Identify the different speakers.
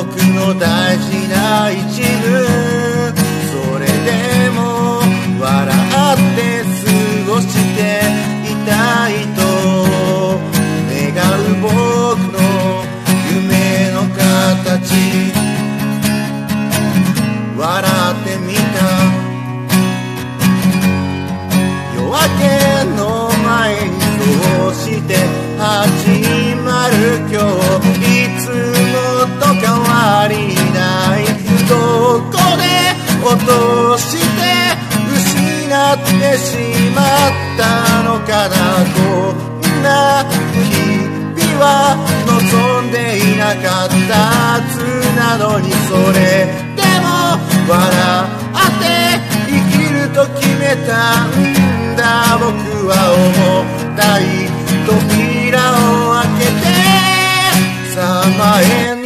Speaker 1: 僕の大事な一部。それでも笑って過ごしていたいと願う僕の夢の形。笑ってみた。夜明けの前にそうして始まる今日。いつもと変わりない。どこで落として失ってしまったのかな。こんな日々は望んでいなかったはずなのに。それでも笑って生きると決めたんだ。僕は重たい扉を開けてさあ前